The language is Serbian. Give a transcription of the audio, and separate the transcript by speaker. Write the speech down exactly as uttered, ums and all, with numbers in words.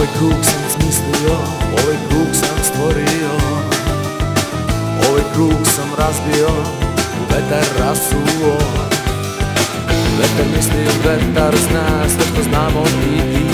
Speaker 1: Ovaj krug sam smislio, ovaj krug sam stvorio, ovaj krug sam razbio, vetar rasuo. Vetar misli, vetar zna sve što znamo ti i